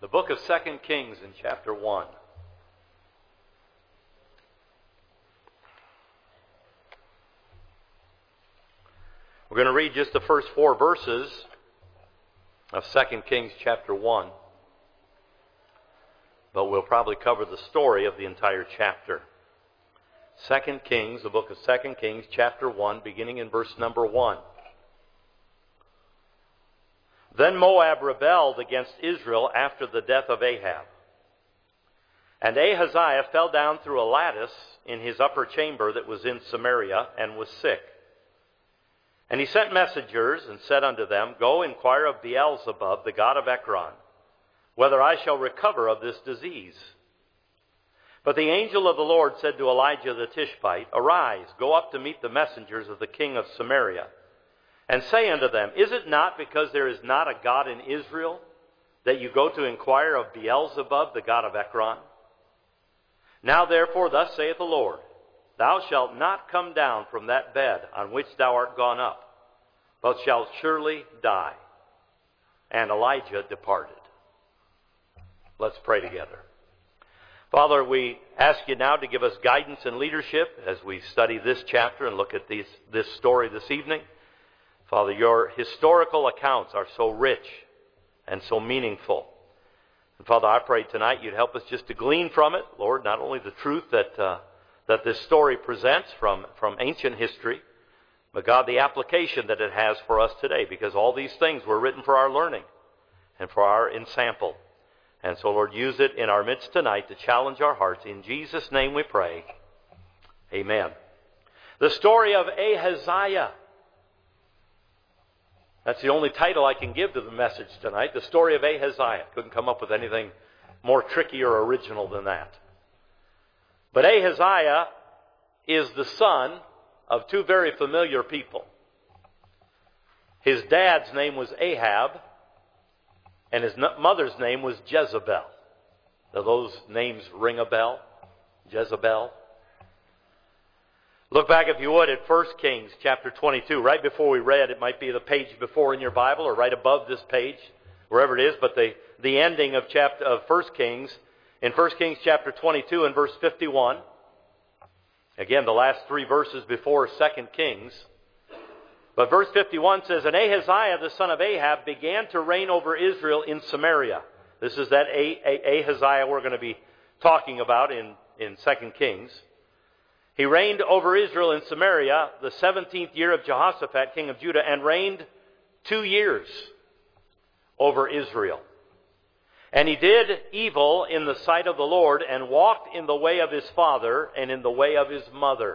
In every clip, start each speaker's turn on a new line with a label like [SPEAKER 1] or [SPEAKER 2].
[SPEAKER 1] The book of 2 Kings in chapter 1. We're going to read just the first 4 verses of 2 Kings chapter 1. But we'll probably cover the story of the entire chapter. 2 Kings, the book of 2 Kings chapter 1, beginning in verse number 1. Then Moab rebelled against Israel after the death of Ahab. And Ahaziah fell down through a lattice in his upper chamber that was in Samaria, and was sick. And he sent messengers and said unto them, Go inquire of Beelzebub, the god of Ekron, whether I shall recover of this disease. But the angel of the Lord said to Elijah the Tishbite, Arise, go up to meet the messengers of the king of Samaria, and say unto them, Is it not because there is not a God in Israel that you go to inquire of Beelzebub, the god of Ekron? Now therefore, thus saith the Lord, Thou shalt not come down from that bed on which thou art gone up, but shalt surely die. And Elijah departed. Let's pray together. Father, we ask you now to give us guidance and leadership as we study this chapter and look at this story this evening. Father, your historical accounts are so rich and so meaningful. And Father, I pray tonight you'd help us just to glean from it, Lord, not only the truth that this story presents from ancient history, but God, the application that it has for us today, because all these things were written for our learning and for our ensample. And so, Lord, use it in our midst tonight to challenge our hearts. In Jesus' name we pray. Amen. The story of Ahaziah. That's the only title I can give to the message tonight. The story of Ahaziah. Couldn't come up with anything more tricky or original than that. But Ahaziah is the son of 2 very familiar people. His dad's name was Ahab, and his mother's name was Jezebel. Now those names ring a bell? Jezebel. Look back, if you would, at 1 Kings chapter 22. Right before we read, it might be the page before in your Bible or right above this page, wherever it is. But the ending of 1 Kings, in 1 Kings chapter 22 and verse 51. Again, the last 3 verses before 2 Kings. But verse 51 says, And Ahaziah the son of Ahab began to reign over Israel in Samaria. This is that Ahaziah we're going to be talking about in 2 Kings. He reigned over Israel in Samaria the 17th year of Jehoshaphat, king of Judah, and reigned 2 years over Israel. And he did evil in the sight of the Lord, and walked in the way of his father and in the way of his mother.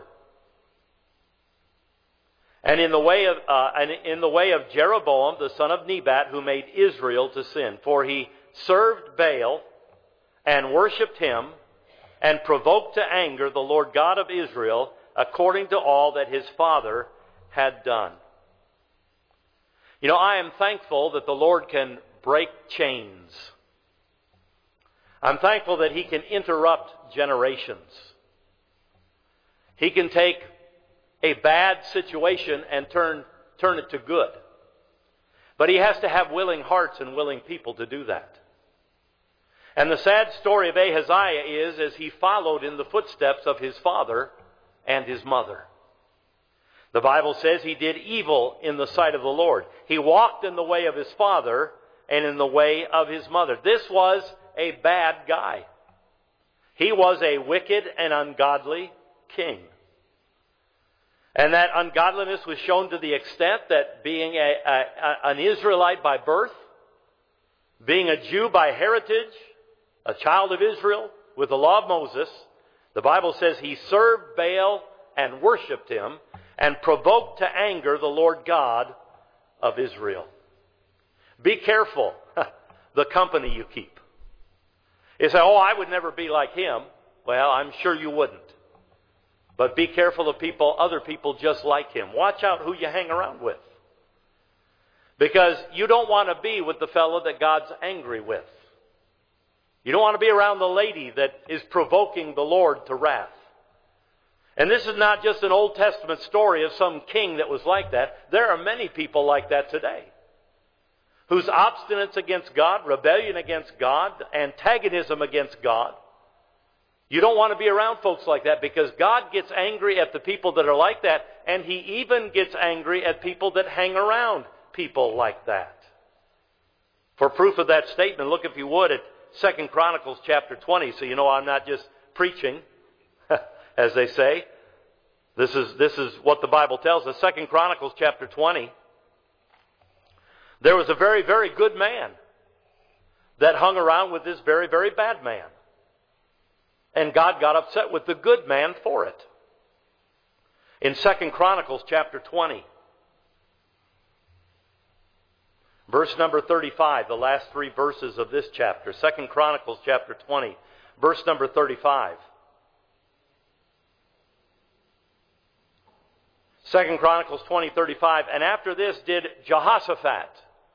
[SPEAKER 1] And in the way of Jeroboam, the son of Nebat, who made Israel to sin. For he served Baal and worshipped him, and provoked to anger the Lord God of Israel, according to all that his father had done. You know, I am thankful that the Lord can break chains. I'm thankful that he can interrupt generations. He can take a bad situation and turn it to good. But he has to have willing hearts and willing people to do that. And the sad story of Ahaziah is as he followed in the footsteps of his father and his mother. The Bible says he did evil in the sight of the Lord. He walked in the way of his father and in the way of his mother. This was a bad guy. He was a wicked and ungodly king. And that ungodliness was shown to the extent that being an Israelite by birth, being a Jew by heritage, a child of Israel with the law of Moses, the Bible says he served Baal and worshipped him and provoked to anger the Lord God of Israel. Be careful the company you keep. You say, I would never be like him. Well, I'm sure you wouldn't. But be careful of other people just like him. Watch out who you hang around with. Because you don't want to be with the fellow that God's angry with. You don't want to be around the lady that is provoking the Lord to wrath. And this is not just an Old Testament story of some king that was like that. There are many people like that today. whose obstinance against God, rebellion against God, antagonism against God. You don't want to be around folks like that, because God gets angry at the people that are like that, and He even gets angry at people that hang around people like that. For proof of that statement, look if you would at 2 Chronicles chapter 20, so you know I'm not just preaching, as they say. This is what the Bible tells us. 2 Chronicles chapter 20. There was a very, very good man that hung around with this very, very bad man. And God got upset with the good man for it. In 2 Chronicles chapter 20, verse number 35, the last three verses of this chapter. 2 Chronicles chapter 20, verse number 35. 2 Chronicles 20:35. And after this did Jehoshaphat,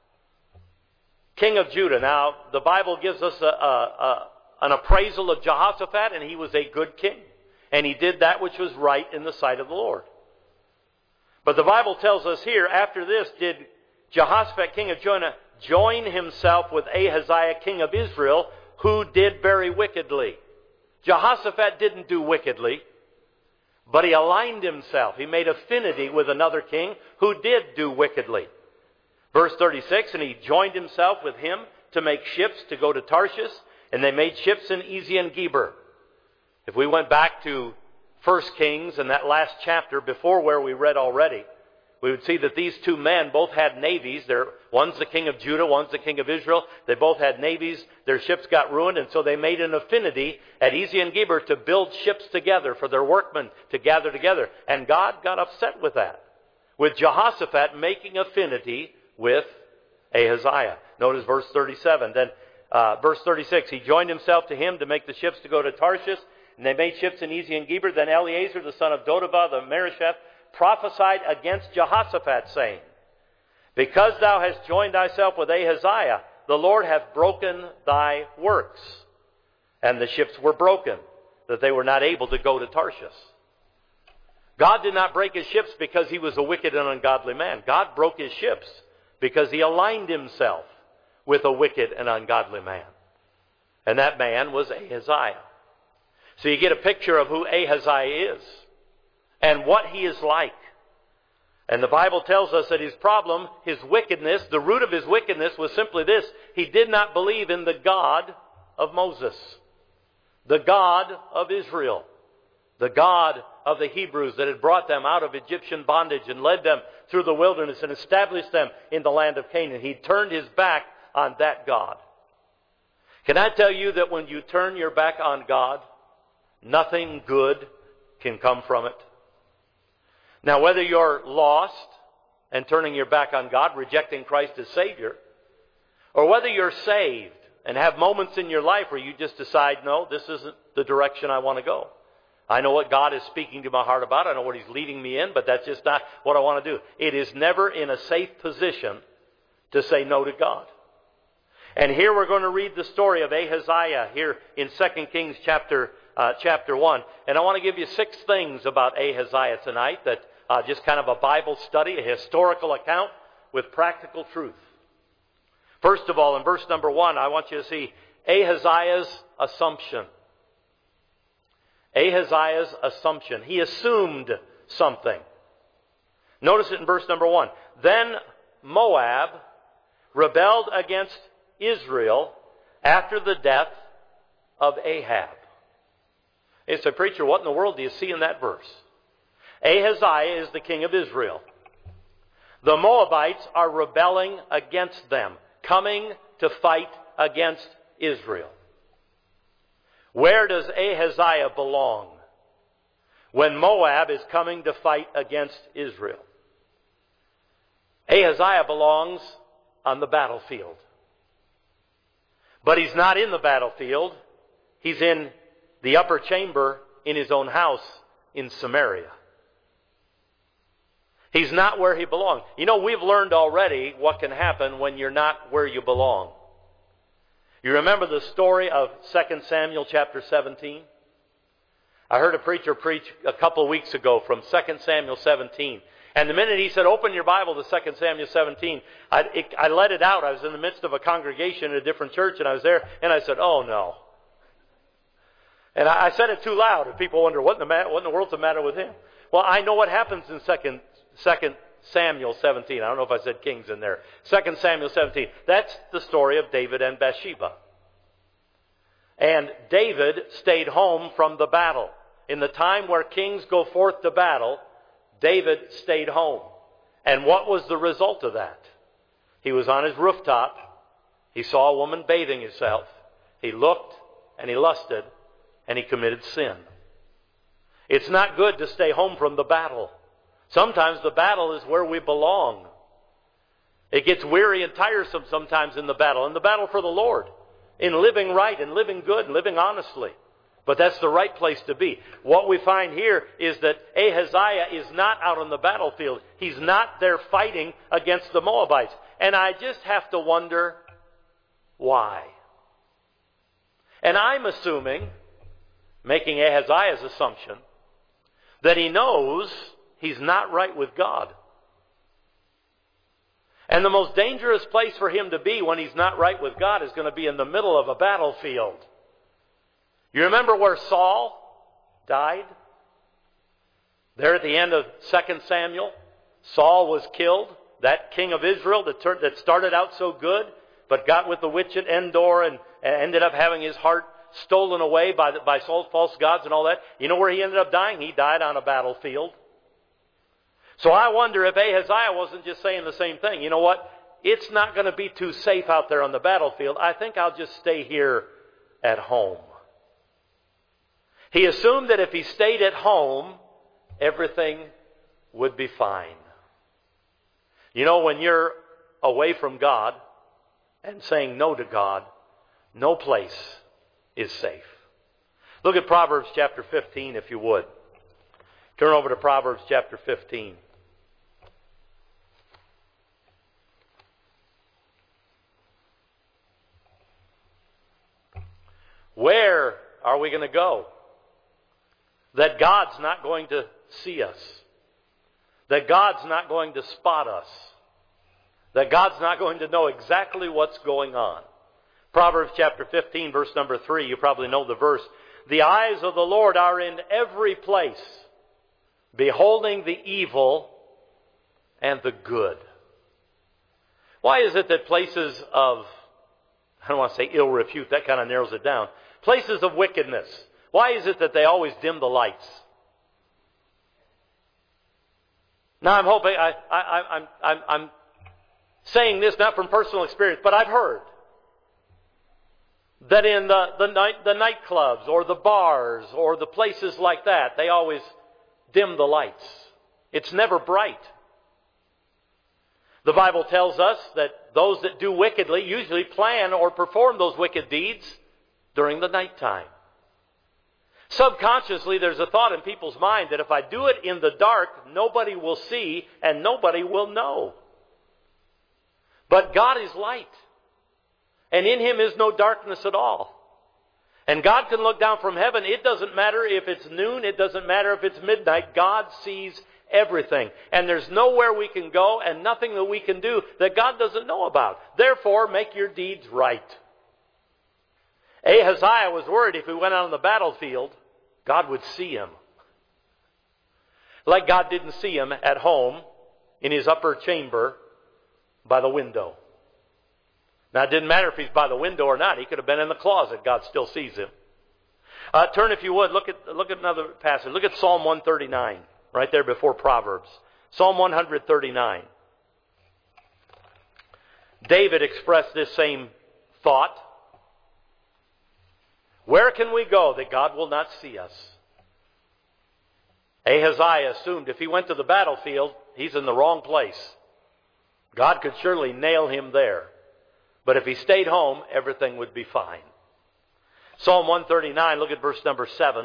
[SPEAKER 1] king of Judah. Now, the Bible gives us an appraisal of Jehoshaphat, and he was a good king. And he did that which was right in the sight of the Lord. But the Bible tells us here, after this did Jehoshaphat, king of Judah, join himself with Ahaziah, king of Israel, who did very wickedly. Jehoshaphat didn't do wickedly, but he aligned himself. He made affinity with another king who did do wickedly. Verse 36, and he joined himself with him to make ships to go to Tarshish, and they made ships in Ezion-Geber. If we went back to 1 Kings and that last chapter before where we read already, we would see that these two men both had navies. One's the king of Judah, one's the king of Israel. They both had navies. Their ships got ruined, and so they made an affinity at Ezion-Geber to build ships together for their workmen to gather together. And God got upset with that, with Jehoshaphat making affinity with Ahaziah. Notice verse 37. Then verse 36, he joined himself to him to make the ships to go to Tarshish, and they made ships in Ezion-Geber. Then Eleazar, the son of Dodavah, the Merisheth, prophesied against Jehoshaphat, saying, because thou hast joined thyself with Ahaziah, the Lord hath broken thy works. And the ships were broken, that they were not able to go to Tarshish. God did not break his ships because he was a wicked and ungodly man. God broke his ships because he aligned himself with a wicked and ungodly man. And that man was Ahaziah. So you get a picture of who Ahaziah is and what he is like. And the Bible tells us that his problem, his wickedness, the root of his wickedness was simply this: he did not believe in the God of Moses, the God of Israel, the God of the Hebrews that had brought them out of Egyptian bondage and led them through the wilderness and established them in the land of Canaan. He turned his back on that God. Can I tell you that when you turn your back on God, nothing good can come from it? Now, whether you're lost and turning your back on God, rejecting Christ as Savior, or whether you're saved and have moments in your life where you just decide, no, this isn't the direction I want to go. I know what God is speaking to my heart about. I know what He's leading me in, but that's just not what I want to do. It is never in a safe position to say no to God. And here we're going to read the story of Ahaziah here in 2 Kings chapter 1. And I want to give you 6 things about Ahaziah tonight that just kind of a Bible study, a historical account with practical truth. First of all, in verse number 1, I want you to see Ahaziah's assumption. Ahaziah's assumption. He assumed something. Notice it in verse number 1. Then Moab rebelled against Israel after the death of Ahab. He said, preacher, what in the world do you see in that verse? Ahaziah is the king of Israel. The Moabites are rebelling against them, coming to fight against Israel. Where does Ahaziah belong when Moab is coming to fight against Israel? Ahaziah belongs on the battlefield. But he's not in the battlefield. He's in the upper chamber in his own house in Samaria. He's not where he belongs. You know, we've learned already what can happen when you're not where you belong. You remember the story of 2 Samuel chapter 17? I heard a preacher preach a couple of weeks ago from 2 Samuel 17. And the minute he said, open your Bible to 2 Samuel 17, I let it out. I was in the midst of a congregation at a different church, and I was there, and I said, oh no. And I said it too loud, and people wonder, what in the world's the matter with him? Well, I know what happens in 2 Samuel 17. I don't know if I said Kings in there. 2 Samuel 17. That's the story of David and Bathsheba. And David stayed home from the battle. In the time where kings go forth to battle, David stayed home. And what was the result of that? He was on his rooftop. He saw a woman bathing herself. He looked and he lusted and he committed sin. It's not good to stay home from the battle. Sometimes the battle is where we belong. It gets weary and tiresome sometimes in the battle for the Lord, in living right and living good and living honestly. But that's the right place to be. What we find here is that Ahaziah is not out on the battlefield. He's not there fighting against the Moabites. And I just have to wonder why. And I'm assuming, making Ahaziah's assumption, that he knows he's not right with God. And the most dangerous place for him to be when he's not right with God is going to be in the middle of a battlefield. You remember where Saul died? There at the end of 2 Samuel, Saul was killed. That king of Israel that started out so good, but got with the witch at Endor and ended up having his heart stolen away by false gods and all that. You know where he ended up dying? He died on a battlefield. So I wonder if Ahaziah wasn't just saying the same thing. You know what? It's not going to be too safe out there on the battlefield. I think I'll just stay here at home. He assumed that if he stayed at home, everything would be fine. You know, when you're away from God and saying no to God, no place is safe. Look at Proverbs chapter 15, if you would. Turn over to Proverbs chapter 15. Where are we going to go that God's not going to see us? That God's not going to spot us? That God's not going to know exactly what's going on? Proverbs chapter 15, verse number 3, you probably know the verse. The eyes of the Lord are in every place, beholding the evil and the good. Why is it that places of, I don't want to say ill repute, that kind of narrows it down, places of wickedness, why is it that they always dim the lights? Now I'm hoping, I'm saying this not from personal experience, but I've heard that in the nightclubs or the bars or the places like that, they always dim the lights. It's never bright. The Bible tells us that those that do wickedly usually plan or perform those wicked deeds during the nighttime. Subconsciously, there's a thought in people's mind that if I do it in the dark, nobody will see and nobody will know. But God is light, and in Him is no darkness at all. And God can look down from heaven. It doesn't matter if it's noon. It doesn't matter if it's midnight. God sees everything. And there's nowhere we can go and nothing that we can do that God doesn't know about. Therefore, make your deeds right. Ahaziah was worried if he went out on the battlefield, God would see him. Like God didn't see him at home in his upper chamber by the window. Now, it didn't matter if he's by the window or not. He could have been in the closet. God still sees him. Turn, if you would, look at another passage. Look at Psalm 139, right there before Proverbs. Psalm 139. David expressed this same thought. Where can we go that God will not see us? Ahaziah assumed if he went to the battlefield, he's in the wrong place. God could surely nail him there. But if he stayed home, everything would be fine. Psalm 139, look at verse number 7.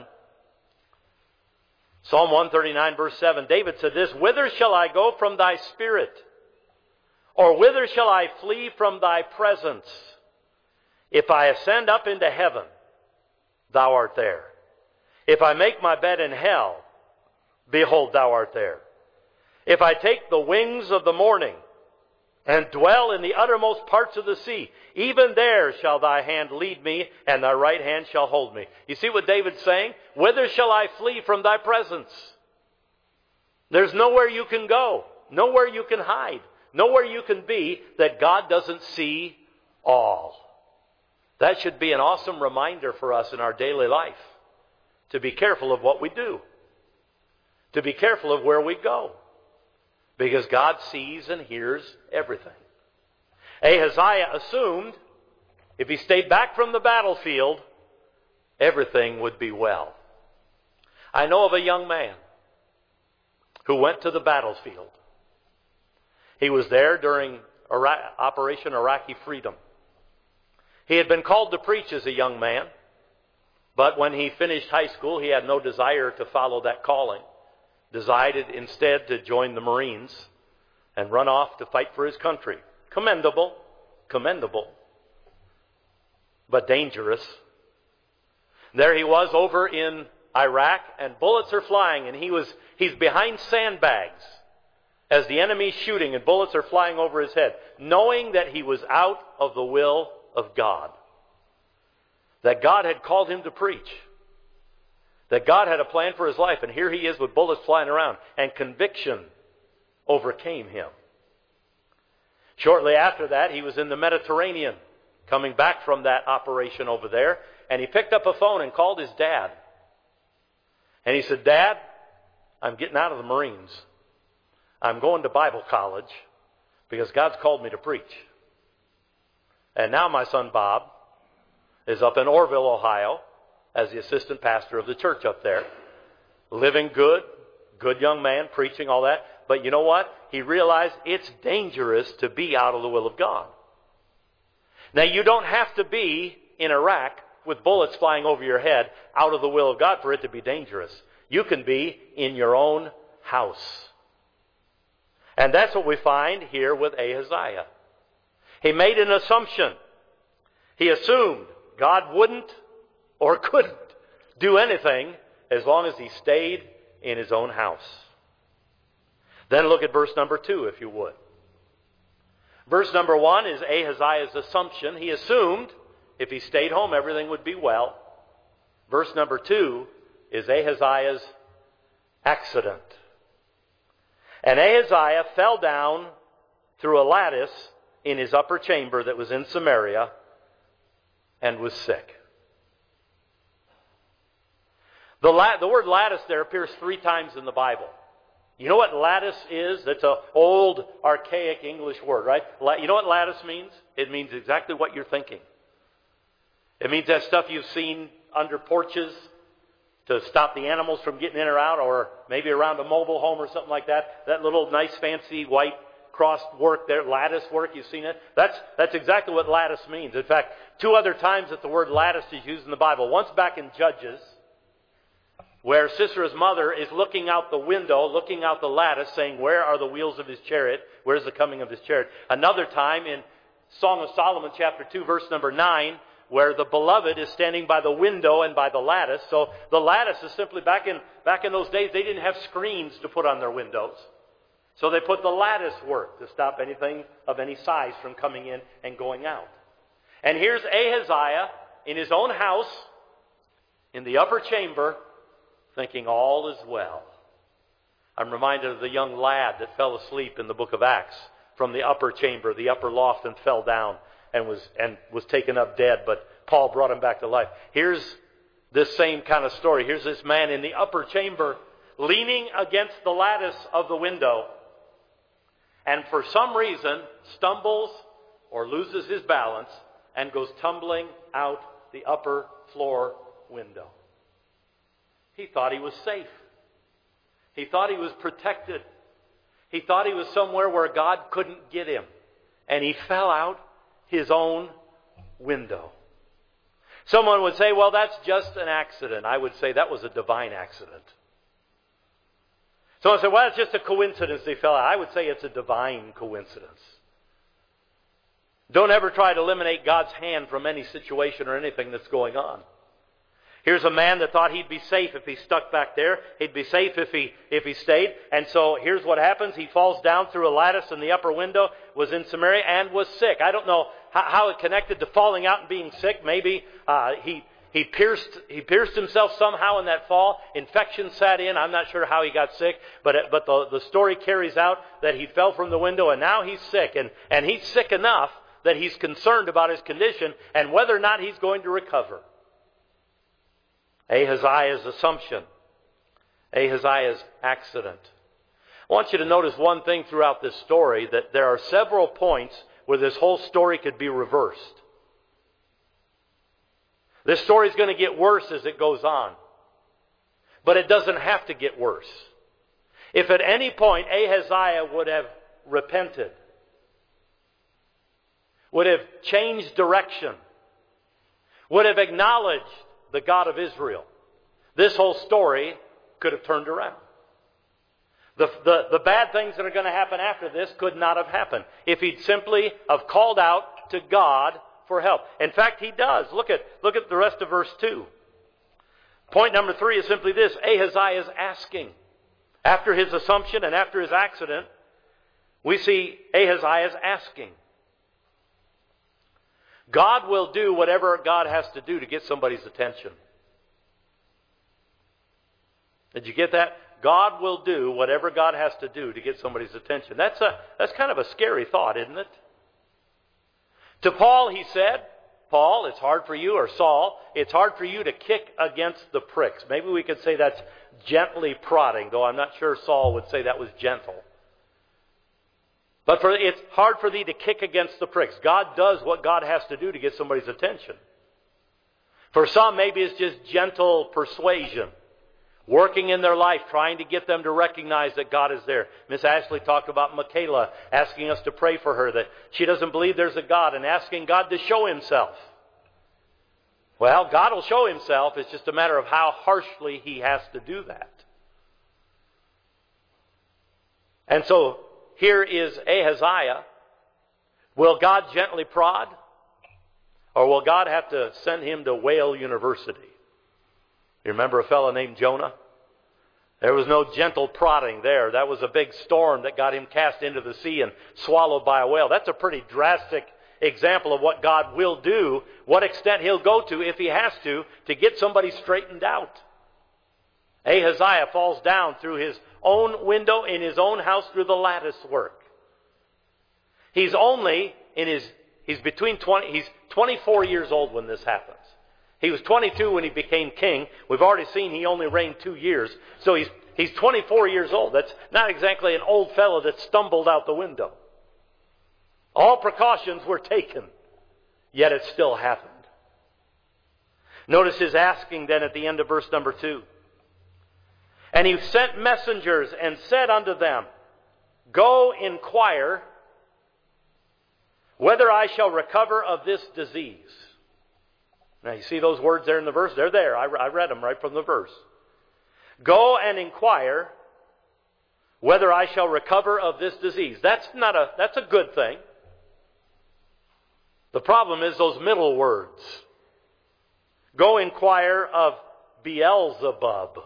[SPEAKER 1] Psalm 139, verse 7. David said this, Whither shall I go from thy spirit? Or whither shall I flee from thy presence? If I ascend up into heaven, thou art there. If I make my bed in hell, behold, thou art there. If I take the wings of the morning and dwell in the uttermost parts of the sea, even there shall thy hand lead me, and thy right hand shall hold me. You see what David's saying? Whither shall I flee from thy presence? There's nowhere you can go, nowhere you can hide, nowhere you can be that God doesn't see all. That should be an awesome reminder for us in our daily life, to be careful of what we do, to be careful of where we go, because God sees and hears everything. Ahaziah assumed if he stayed back from the battlefield, everything would be well. I know of a young man who went to the battlefield. He was there during Operation Iraqi Freedom. He had been called to preach as a young man, but when he finished high school, he had no desire to follow that calling. Decided instead to join the Marines and run off to fight for his country. Commendable, but dangerous. There he was over in Iraq, and bullets are flying, and he's behind sandbags as the enemy's shooting and bullets are flying over his head, knowing that he was out of the will of God, that God had called him to preach, that God had a plan for his life, and here he is with bullets flying around, and conviction overcame him. Shortly after that, he was in the Mediterranean, coming back from that operation over there, and he picked up a phone and called his dad. And he said, "Dad, I'm getting out of the Marines. I'm going to Bible college because God's called me to preach. And now my son Bob is up in Orville, Ohio, as the assistant pastor of the church up there. Living good young man, preaching all that. But you know what? He realized it's dangerous to be out of the will of God. Now, you don't have to be in Iraq with bullets flying over your head out of the will of God for it to be dangerous. You can be in your own house. And that's what we find here with Ahaziah. He made an assumption. He assumed God wouldn't or couldn't do anything as long as he stayed in his own house. Then look at verse number 2, if you would. Verse number 1 is Ahaziah's assumption. He assumed if he stayed home, everything would be well. Verse number 2 is Ahaziah's accident. And Ahaziah fell down through a lattice in his upper chamber that was in Samaria and was sick. The word lattice there appears 3 times in the Bible. You know what lattice is? It's an old, archaic English word, right? You know what lattice means? It means exactly what you're thinking. It means that stuff you've seen under porches to stop the animals from getting in or out, or maybe around a mobile home or something like that. That little nice fancy white crossed work there, lattice work, you've seen it? That's exactly what lattice means. In fact, 2 other times that the word lattice is used in the Bible. Once back in Judges, where Sisera's mother is looking out the window, looking out the lattice, saying, "Where are the wheels of his chariot? Where's the coming of his chariot?" Another time in Song of Solomon, chapter 2, verse number 9, where the beloved is standing by the window and by the lattice. So the lattice is simply, back in those days, they didn't have screens to put on their windows. So they put the lattice work to stop anything of any size from coming in and going out. And here's Ahaziah in his own house, in the upper chamber, thinking all is well. I'm reminded of the young lad that fell asleep in the book of Acts from the upper chamber, the upper loft, and fell down and was taken up dead, but Paul brought him back to life. Here's this same kind of story. Here's this man in the upper chamber leaning against the lattice of the window, and for some reason stumbles or loses his balance and goes tumbling out the upper floor window. He thought he was safe. He thought he was protected. He thought he was somewhere where God couldn't get him. And he fell out his own window. Someone would say, well, that's just an accident. I would say that was a divine accident. Someone would say, well, it's just a coincidence they fell out. I would say it's a divine coincidence. Don't ever try to eliminate God's hand from any situation or anything that's going on. Here's a man that thought he'd be safe if he stuck back there. He'd be safe if he stayed. And so here's what happens. He falls down through a lattice in the upper window, was in Samaria, and was sick. I don't know how it connected to falling out and being sick. Maybe he pierced himself somehow in that fall. Infection sat in. I'm not sure how he got sick. But the story carries out that he fell from the window, and now he's sick. And he's sick enough that he's concerned about his condition and whether or not he's going to recover. Ahaziah's assumption. Ahaziah's accident. I want you to notice one thing throughout this story, that there are several points where this whole story could be reversed. This story is going to get worse as it goes on. But it doesn't have to get worse. If at any point Ahaziah would have repented, would have changed direction, would have acknowledged the God of Israel, this whole story could have turned around. The bad things that are going to happen after this could not have happened if he'd simply have called out to God for help. In fact, he does. Look at the rest of verse 2. Point number 3 is simply this. Ahaziah is asking. After his assumption and after his accident, we see Ahaziah is asking. God will do whatever God has to do to get somebody's attention. Did you get that? God will do whatever God has to do to get somebody's attention. That's kind of a scary thought, isn't it? To Paul, he said, Paul, it's hard for you, or Saul, it's hard for you to kick against the pricks. Maybe we could say that's gently prodding, though I'm not sure Saul would say that was gentle. But it's hard for thee to kick against the pricks. God does what God has to do to get somebody's attention. For some, maybe it's just gentle persuasion. Working in their life, trying to get them to recognize that God is there. Miss Ashley talked about Michaela, asking us to pray for her, that she doesn't believe there's a God, and asking God to show Himself. Well, God will show Himself. It's just a matter of how harshly He has to do that. And so, here is Ahaziah. Will God gently prod? Or will God have to send him to Whale University? You remember a fellow named Jonah? There was no gentle prodding there. That was a big storm that got him cast into the sea and swallowed by a whale. That's a pretty drastic example of what God will do, what extent He'll go to if He has to get somebody straightened out. Ahaziah falls down through his own window in his own house through the lattice work. He's 24 years old when this happens. He was 22 when he became king. We've already seen he only reigned 2 years. So he's 24 years old. That's not exactly an old fellow that stumbled out the window. All precautions were taken, yet it still happened. Notice his asking then at the end of verse number 2. And he sent messengers and said unto them, Go inquire whether I shall recover of this disease. Now you see those words there in the verse? They're there. I read them right from the verse. Go and inquire whether I shall recover of this disease. That's a good thing. The problem is those middle words. Go inquire of Beelzebub.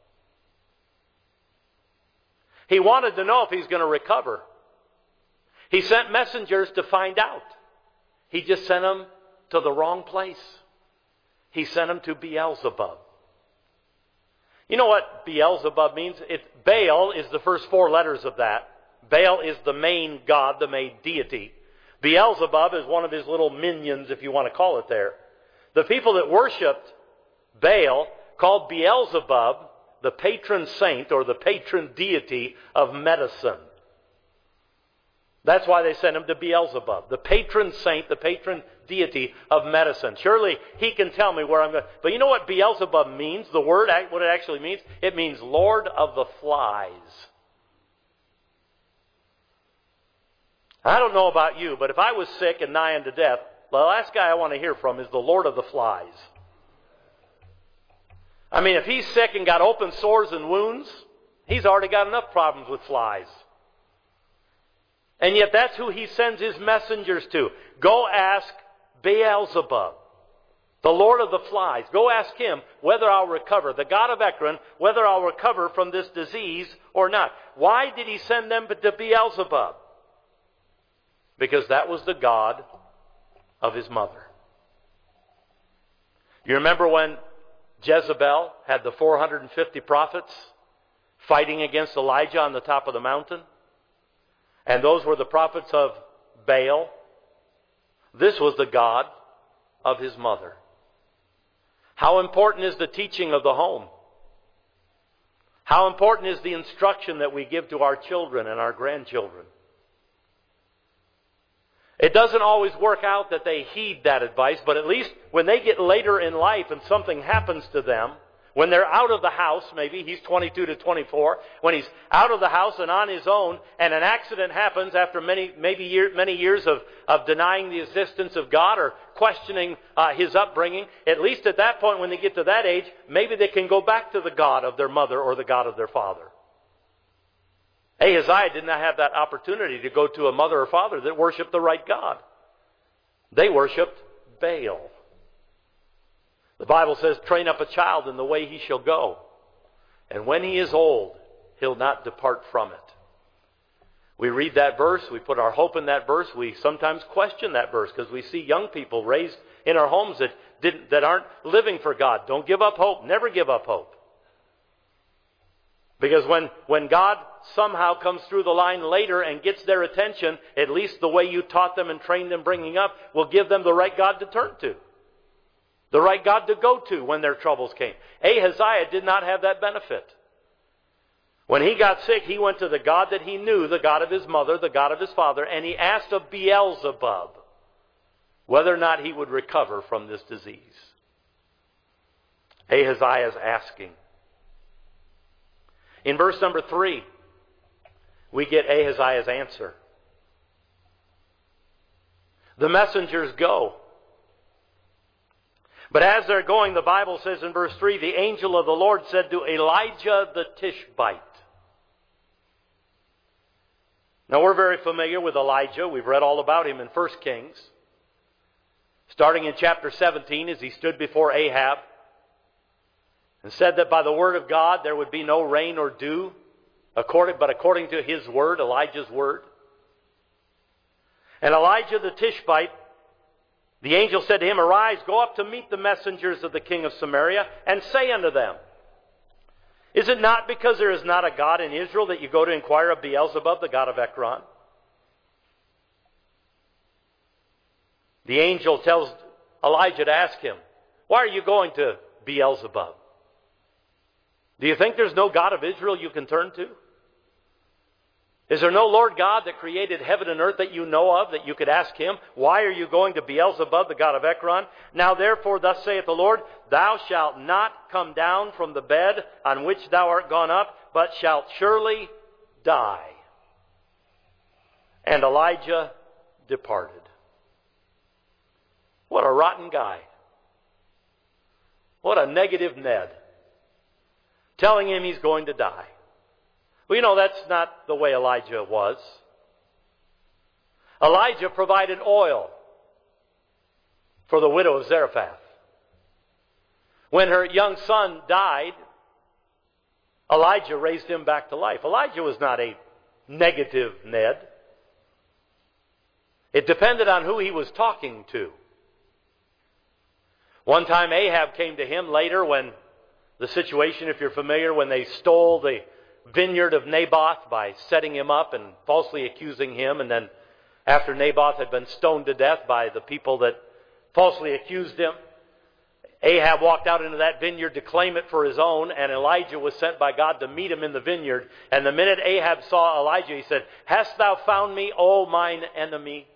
[SPEAKER 1] He wanted to know if he's going to recover. He sent messengers to find out. He just sent them to the wrong place. He sent them to Beelzebub. You know what Beelzebub means? Baal is the first 4 letters of that. Baal is the main god, the main deity. Beelzebub is one of his little minions, if you want to call it there. The people that worshipped Baal called Beelzebub the patron saint or the patron deity of medicine. That's why they sent him to Beelzebub, the patron saint, the patron deity of medicine. Surely he can tell me where I'm going. But you know what Beelzebub means? The word, what it actually means? It means Lord of the Flies. I don't know about you, but if I was sick and nigh unto death, the last guy I want to hear from is the Lord of the Flies. I mean, if he's sick and got open sores and wounds, he's already got enough problems with flies. And yet that's who he sends his messengers to. Go ask Beelzebub. The Lord of the flies. Go ask him whether I'll recover. The God of Ekron, whether I'll recover from this disease or not. Why did he send them to Beelzebub? Because that was the god of his mother. You remember when Jezebel had the 450 prophets fighting against Elijah on the top of the mountain? And those were the prophets of Baal. This was the god of his mother. How important is the teaching of the home? How important is the instruction that we give to our children and our grandchildren? It doesn't always work out that they heed that advice, but at least when they get later in life and something happens to them, when they're out of the house, maybe he's 22 to 24, when he's out of the house and on his own, and an accident happens after many years of denying the existence of God or questioning his upbringing, at least at that point when they get to that age, maybe they can go back to the God of their mother or the God of their father. Ahaziah did not have that opportunity to go to a mother or father that worshiped the right God. They worshiped Baal. The Bible says, train up a child in the way he shall go, and when he is old, he'll not depart from it. We read that verse, we put our hope in that verse, we sometimes question that verse because we see young people raised in our homes that aren't living for God. Don't give up hope, never give up hope. Because when God somehow comes through the line later and gets their attention, at least the way you taught them and trained them bringing up will give them the right God to turn to. The right God to go to when their troubles came. Ahaziah did not have that benefit. When he got sick, he went to the God that he knew, the God of his mother, the God of his father, and he asked of Beelzebub whether or not he would recover from this disease. Ahaziah is asking. In verse number 3, we get Ahaziah's answer. The messengers go. But as they're going, the Bible says in verse 3, the angel of the Lord said to Elijah the Tishbite. Now we're very familiar with Elijah. We've read all about him in 1 Kings. Starting in chapter 17, as he stood before Ahab and said that by the word of God there would be no rain or dew, but according to his word, Elijah's word. And Elijah the Tishbite, the angel said to him, arise, go up to meet the messengers of the king of Samaria, and say unto them, is it not because there is not a God in Israel that you go to inquire of Beelzebub, the god of Ekron? The angel tells Elijah to ask him, why are you going to Beelzebub? Do you think there's no God of Israel you can turn to? Is there no Lord God that created heaven and earth that you know of, that you could ask him, why are you going to Beelzebub, the god of Ekron? Now therefore, thus saith the Lord, thou shalt not come down from the bed on which thou art gone up, but shalt surely die. And Elijah departed. What a rotten guy. What a negative Ned. Telling him he's going to die. Well, you know, that's not the way Elijah was. Elijah provided oil for the widow of Zarephath. When her young son died, Elijah raised him back to life. Elijah was not a negative Ned. It depended on who he was talking to. One time Ahab came to him later when the situation, if you're familiar, when they stole the vineyard of Naboth by setting him up and falsely accusing him, and then after Naboth had been stoned to death by the people that falsely accused him, Ahab walked out into that vineyard to claim it for his own, and Elijah was sent by God to meet him in the vineyard. And the minute Ahab saw Elijah, he said, hast thou found me, O mine enemy?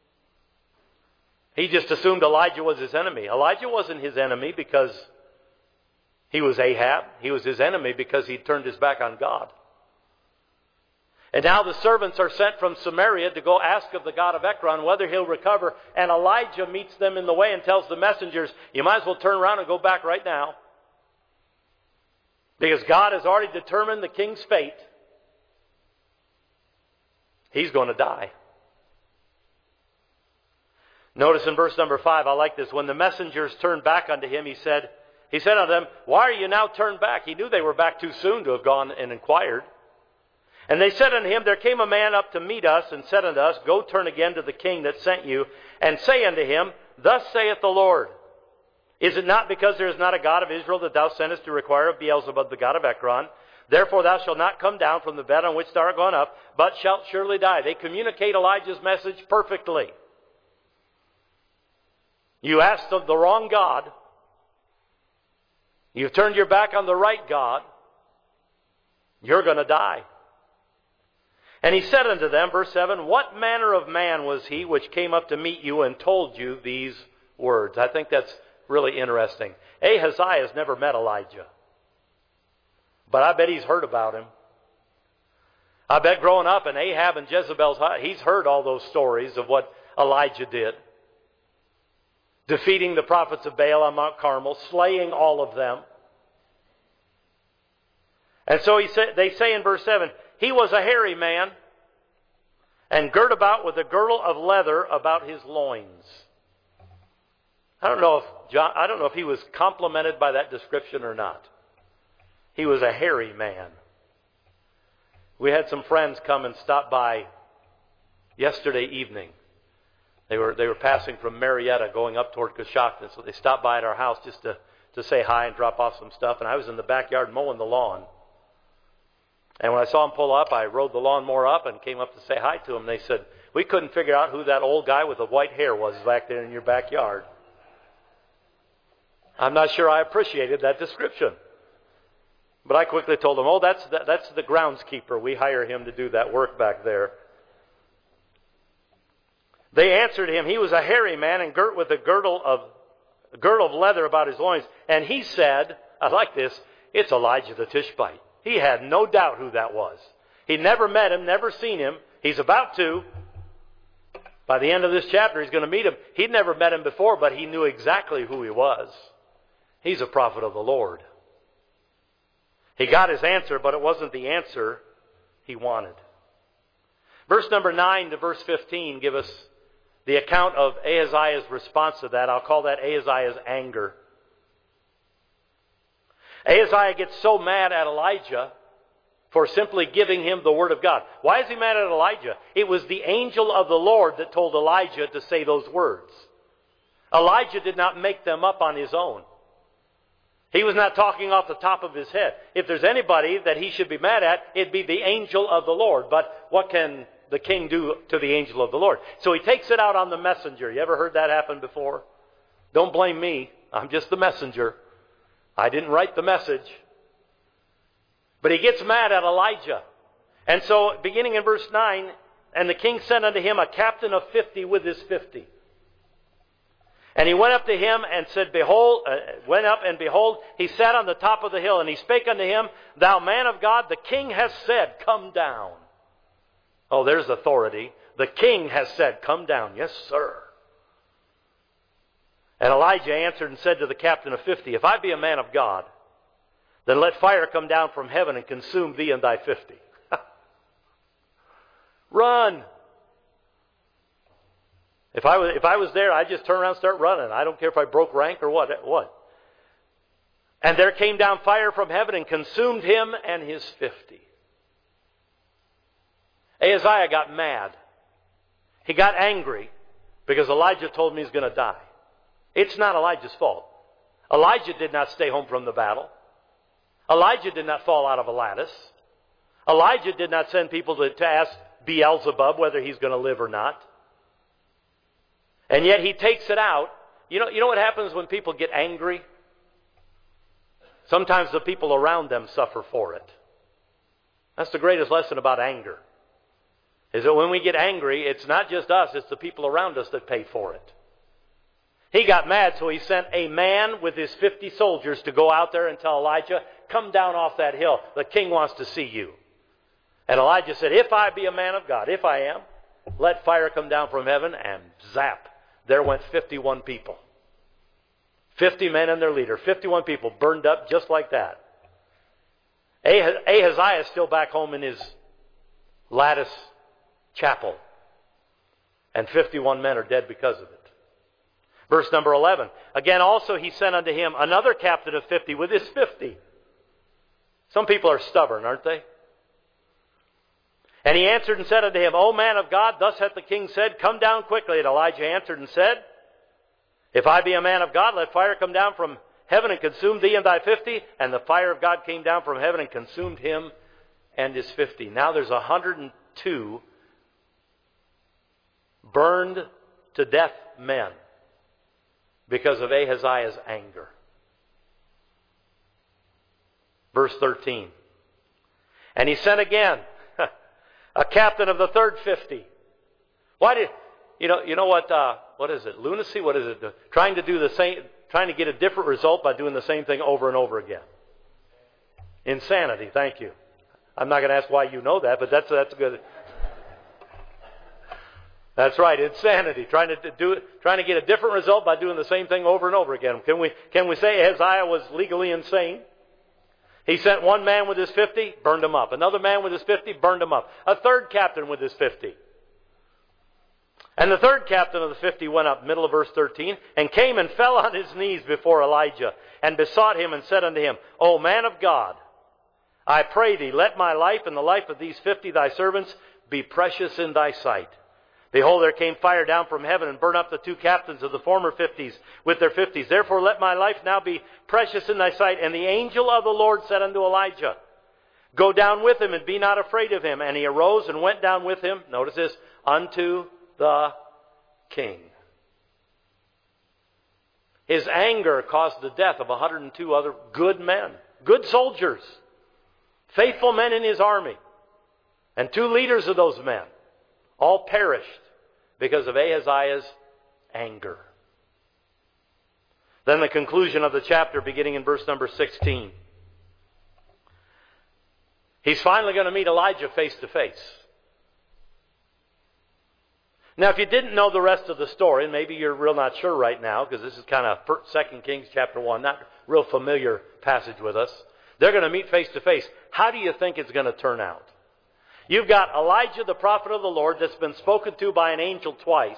[SPEAKER 1] He just assumed Elijah was his enemy. Elijah wasn't his enemy because he was Ahab. He was his enemy because he turned his back on God. And now the servants are sent from Samaria to go ask of the god of Ekron whether he'll recover. And Elijah meets them in the way and tells the messengers, you might as well turn around and go back right now. Because God has already determined the king's fate. He's going to die. Notice in verse number 5, I like this. When the messengers turned back unto him, he said unto them, why are you now turned back? He knew they were back too soon to have gone and inquired. And they said unto him, there came a man up to meet us, and said unto us, go turn again to the king that sent you, and say unto him, thus saith the Lord, is it not because there is not a God of Israel that thou sendest to require of Beelzebub the god of Ekron? Therefore thou shalt not come down from the bed on which thou art gone up, but shalt surely die. They communicate Elijah's message perfectly. You asked of the wrong God. You've turned your back on the right God. You're going to die. And he said unto them, verse 7, what manner of man was he which came up to meet you and told you these words? I think that's really interesting. Ahaziah has never met Elijah. But I bet he's heard about him. I bet growing up in Ahab and Jezebel's house, he's heard all those stories of what Elijah did. Defeating the prophets of Baal on Mount Carmel, slaying all of them. And so they say in verse 7, he was a hairy man, and girt about with a girdle of leather about his loins. I don't know if he was complimented by that description or not. He was a hairy man. We had some friends come and stop by yesterday evening. They were passing from Marietta going up toward Coshocton, so they stopped by at our house just to say hi and drop off some stuff. And I was in the backyard mowing the lawn. And when I saw them pull up, I rode the lawnmower up and came up to say hi to them. They said, we couldn't figure out who that old guy with the white hair was back there in your backyard. I'm not sure I appreciated that description. But I quickly told them, that's the groundskeeper. We hire him to do that work back there. They answered him, he was a hairy man and girt with a girdle of leather about his loins. And he said, I like this, it's Elijah the Tishbite. He had no doubt who that was. He'd never met him, never seen him. He's about to. By the end of this chapter, he's going to meet him. He'd never met him before, but he knew exactly who he was. He's a prophet of the Lord. He got his answer, but it wasn't the answer he wanted. Verse number 9 to verse 15 give us the account of Ahaziah's response to that. I'll call that Ahaziah's anger. Ahaziah gets so mad at Elijah for simply giving him the word of God. Why is he mad at Elijah? It was the angel of the Lord that told Elijah to say those words. Elijah did not make them up on his own. He was not talking off the top of his head. If there's anybody that he should be mad at, it'd be the angel of the Lord. But what can the king do to the angel of the Lord? So he takes it out on the messenger. You ever heard that happen before? Don't blame me. I'm just the messenger. I didn't write the message. But he gets mad at Elijah. And so, beginning in verse 9, and the king sent unto him a captain of 50 with his 50. And he went up to him and said, behold, he sat on the top of the hill, and he spake unto him, thou man of God, the king has said, come down. Oh, there's authority. The king has said, come down. Yes, sir. And Elijah answered and said to the captain of 50, if I be a man of God, then let fire come down from heaven and consume thee and thy 50. Run. If I was there, I'd just turn around and start running. I don't care if I broke rank or what. And there came down fire from heaven and consumed him and his 50. Ahaziah got mad. He got angry because Elijah told him he's going to die. It's not Elijah's fault. Elijah did not stay home from the battle. Elijah did not fall out of a lattice. Elijah did not send people to ask Beelzebub whether he's going to live or not. And yet he takes it out. You know what happens when people get angry? Sometimes the people around them suffer for it. That's the greatest lesson about anger. Is that when we get angry, it's not just us, it's the people around us that pay for it. He got mad, so he sent a man with his 50 soldiers to go out there and tell Elijah, come down off that hill. The king wants to see you. And Elijah said, if I be a man of God, if I am, let fire come down from heaven, and zap. There went 51 people. 50 men and their leader. 51 people burned up just like that. Ahaziah is still back home in his lattice chapel. And 51 men are dead because of it. Verse number 11. Again also he sent unto him another captain of 50 with his 50. Some people are stubborn, aren't they? And he answered and said unto him, O man of God, thus hath the king said, come down quickly. And Elijah answered and said, if I be a man of God, let fire come down from heaven and consume thee and thy 50. And the fire of God came down from heaven and consumed him and his 50. Now there's 102 burned to death men because of Ahaziah's anger. Verse 13. And he sent again a captain of the third 50. Why did you know what is it? Lunacy? What is it? Trying to get a different result by doing the same thing over and over again. Insanity. Thank you. I'm not going to ask why you know that, but that's good. That's right, insanity. Trying to get a different result by doing the same thing over and over again. Can we say Ahaziah was legally insane? He sent one man with his 50, burned him up. Another man with his 50, burned him up. A third captain with his 50. And the third captain of the 50 went up, middle of verse 13, and came and fell on his knees before Elijah, and besought him and said unto him, O man of God, I pray thee, let my life and the life of these 50 thy servants be precious in thy sight. Behold, there came fire down from heaven and burned up the two captains of the former 50s with their 50s. Therefore let my life now be precious in thy sight. And the angel of the Lord said unto Elijah, go down with him and be not afraid of him. And he arose and went down with him, notice this, unto the king. His anger caused the death of 102 other good men, good soldiers, faithful men in his army. And two leaders of those men all perished because of Ahaziah's anger. Then the conclusion of the chapter beginning in verse number 16. He's finally going to meet Elijah face to face. Now if you didn't know the rest of the story, and maybe you're real not sure right now, because this is kind of 2 Kings chapter 1, not real familiar passage with us. They're going to meet face to face. How do you think it's going to turn out? You've got Elijah, the prophet of the Lord, that's been spoken to by an angel twice.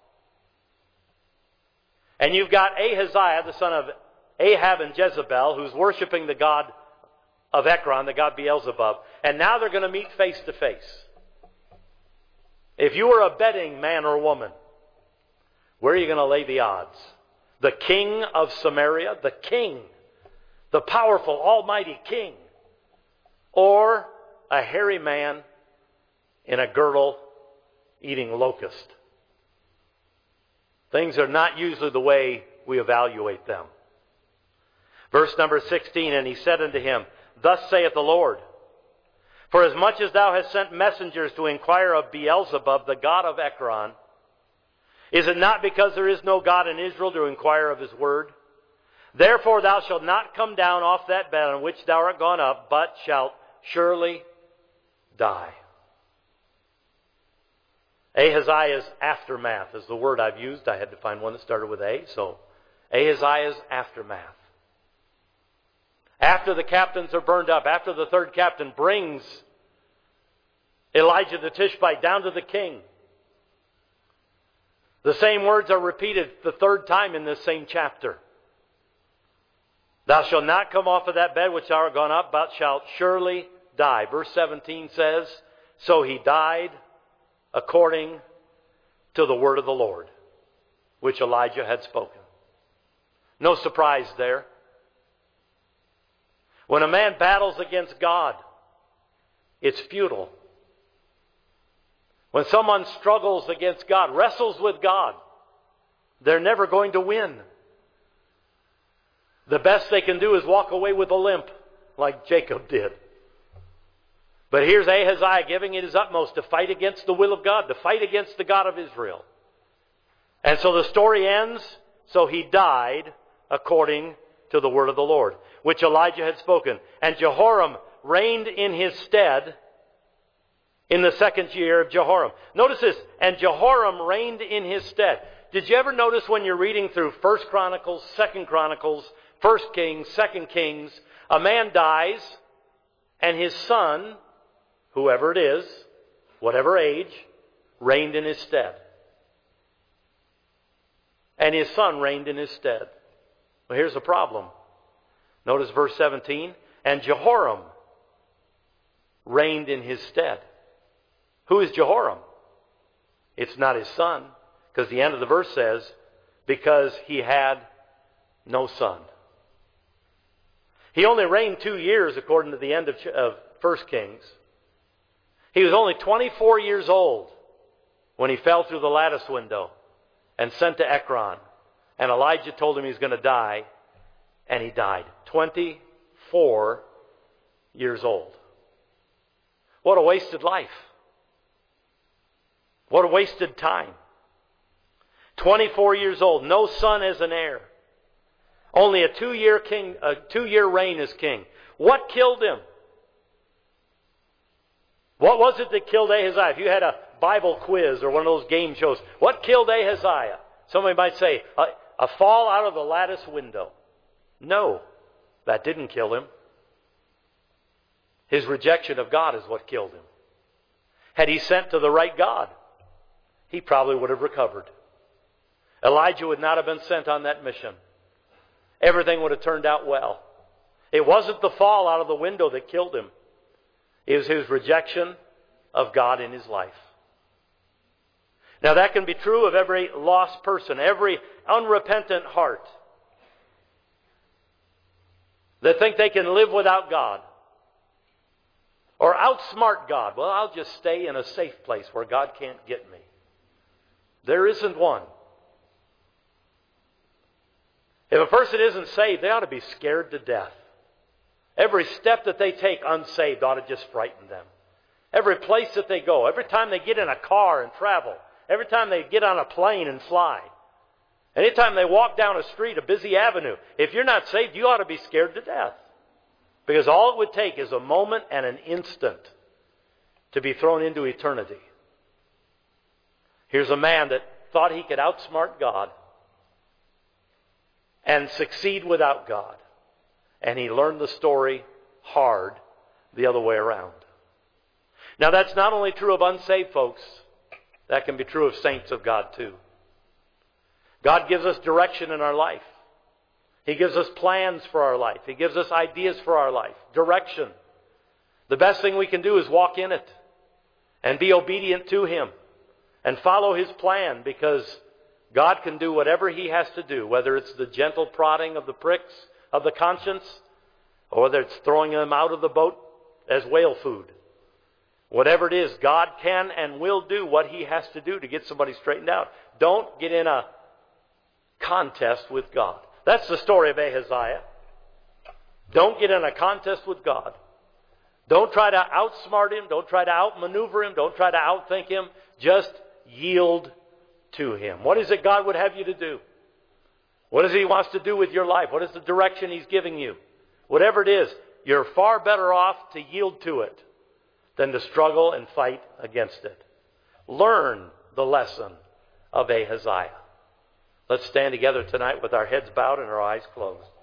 [SPEAKER 1] And you've got Ahaziah, the son of Ahab and Jezebel, who's worshiping the god of Ekron, the god Beelzebub. And now they're going to meet face to face. If you were a betting man or woman, where are you going to lay the odds? The king of Samaria, the king, the powerful, almighty king, or a hairy man in a girdle eating locust? Things are not usually the way we evaluate them. Verse number 16, and he said unto him, thus saith the Lord, for as much as thou hast sent messengers to inquire of Beelzebub, the god of Ekron, is it not because there is no God in Israel to inquire of his word? Therefore thou shalt not come down off that bed on which thou art gone up, but shalt surely die. Ahaziah's aftermath is the word I've used. I had to find one that started with A. So Ahaziah's aftermath. After the captains are burned up, after the third captain brings Elijah the Tishbite down to the king, the same words are repeated the third time in this same chapter. Thou shalt not come off of that bed which thou art gone up, but shalt surely die. Verse 17 says, so he died according to the word of the Lord, which Elijah had spoken. No surprise there. When a man battles against God, it's futile. When someone struggles against God, wrestles with God, they're never going to win. The best they can do is walk away with a limp, like Jacob did. But here's Ahaziah giving it his utmost to fight against the will of God, to fight against the God of Israel. And so the story ends, so he died according to the word of the Lord, which Elijah had spoken. And Jehoram reigned in his stead in the 2nd year of Jehoram. Notice this, and Jehoram reigned in his stead. Did you ever notice when you're reading through 1 Chronicles, 2 Chronicles, 1 Kings, 2 Kings, a man dies and his son, whoever it is, whatever age, reigned in his stead. and his son reigned in his stead. Well, here's the problem. Notice verse 17. And Jehoram reigned in his stead. Who is Jehoram? It's not his son, because the end of the verse says, because he had no son. He only reigned 2 years according to the end of 1 Kings. He was only 24 years old when he fell through the lattice window and sent to Ekron. And Elijah told him he was going to die, and he died. 24 years old. What a wasted life. What a wasted time. 24 years old, no son as an heir. Only a 2-year reign as king. What killed him? What was it that killed Ahaziah? If you had a Bible quiz or one of those game shows, what killed Ahaziah? Somebody might say, a fall out of the lattice window. No, that didn't kill him. His rejection of God is what killed him. Had he sent to the right God, he probably would have recovered. Elijah would not have been sent on that mission. Everything would have turned out well. It wasn't the fall out of the window that killed him. It was his rejection of God in his life. Now that can be true of every lost person, every unrepentant heart that think they can live without God or outsmart God. Well, I'll just stay in a safe place where God can't get me. There isn't one. If a person isn't saved, they ought to be scared to death. Every step that they take unsaved ought to just frighten them. Every place that they go, every time they get in a car and travel, every time they get on a plane and fly, anytime they walk down a street, a busy avenue, if you're not saved, you ought to be scared to death. Because all it would take is a moment and an instant to be thrown into eternity. Here's a man that thought he could outsmart God and succeed without God. And he learned the story hard the other way around. Now that's not only true of unsaved folks. That can be true of saints of God too. God gives us direction in our life. He gives us plans for our life. He gives us ideas for our life. Direction. The best thing we can do is walk in it and be obedient to Him and follow His plan, because God can do whatever He has to do, whether it's the gentle prodding of the pricks of the conscience or whether it's throwing them out of the boat as whale food. Whatever it is, God can and will do what He has to do to get somebody straightened out. Don't get in a contest with God. That's the story of Ahaziah. Don't get in a contest with God. Don't try to outsmart Him. Don't try to outmaneuver Him. Don't try to outthink Him. Just yield to Him. What is it God would have you to do? What is He wants to do with your life? What is the direction He's giving you? Whatever it is, you're far better off to yield to it than to struggle and fight against it. Learn the lesson of Ahaziah. Let's stand together tonight with our heads bowed and our eyes closed.